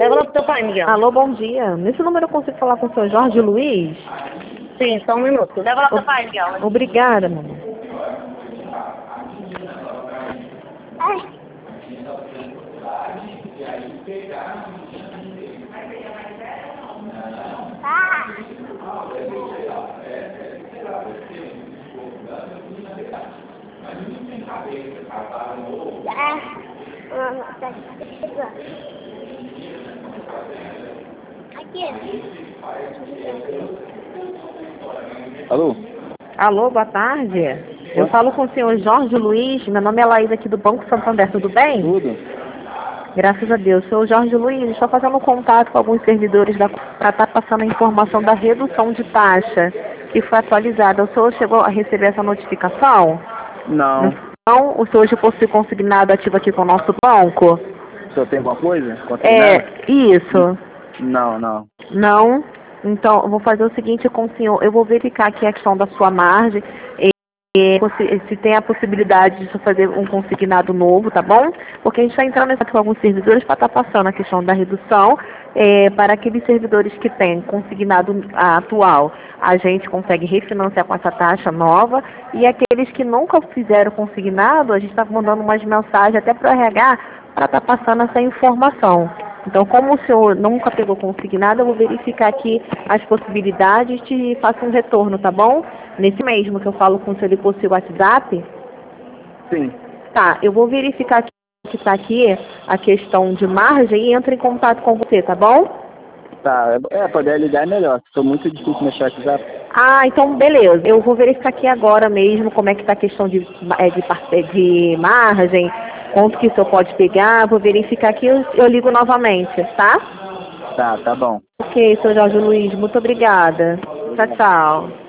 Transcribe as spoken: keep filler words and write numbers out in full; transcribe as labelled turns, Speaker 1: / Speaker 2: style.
Speaker 1: Leva lá pro teu pai, Miguel.
Speaker 2: Alô, bom dia. Nesse número eu consigo falar com o senhor Jorge Luiz?
Speaker 1: Sim, só um minuto. Leva lá pro teu pai, Miguel.
Speaker 2: Obrigada, mamãe.
Speaker 1: Ai. Ah. Aqui.
Speaker 3: Alô?
Speaker 2: Alô, boa tarde. Eu falo com o senhor Jorge Luiz. Meu nome é Laís aqui do Banco Santander, tudo bem?
Speaker 3: Tudo?
Speaker 2: Graças a Deus. Senhor Jorge Luiz, estou fazendo contato com alguns servidores da para estar passando a informação da redução de taxa que foi atualizada. O senhor chegou a receber essa notificação?
Speaker 3: Não.
Speaker 2: Não? O senhor já possui consignado ativo aqui com o nosso banco?
Speaker 3: O senhor tem alguma coisa?
Speaker 2: É, isso.
Speaker 3: Não, não.
Speaker 2: Não? Então, eu vou fazer o seguinte com o senhor. Eu vou verificar aqui a questão da sua margem. E, se tem a possibilidade de fazer um consignado novo, tá bom? Porque a gente está entrando em contato com alguns servidores para estar tá passando a questão da redução é, para aqueles servidores que têm consignado atual. A gente consegue refinanciar com essa taxa nova e aqueles que nunca fizeram consignado, a gente está mandando umas mensagens até para o R H para estar tá passando essa informação. Então, como o senhor nunca pegou consignado, eu vou verificar aqui as possibilidades e te faço um retorno, tá bom? Nesse mesmo que eu falo com o senhor, ele possui o WhatsApp?
Speaker 3: Sim.
Speaker 2: Tá, eu vou verificar aqui, que está aqui a questão de margem e entro em contato com você, tá bom?
Speaker 3: Tá, é, poder ligar é melhor. Estou muito difícil mexer no WhatsApp.
Speaker 2: Ah, então beleza. Eu vou verificar aqui agora mesmo como é que está a questão de, é, de, de, de margem, quanto que o senhor pode pegar. Vou verificar aqui e eu, eu ligo novamente, tá?
Speaker 3: Tá, tá bom.
Speaker 2: Ok, senhor Jorge Luiz, muito obrigada. Tchau, tchau.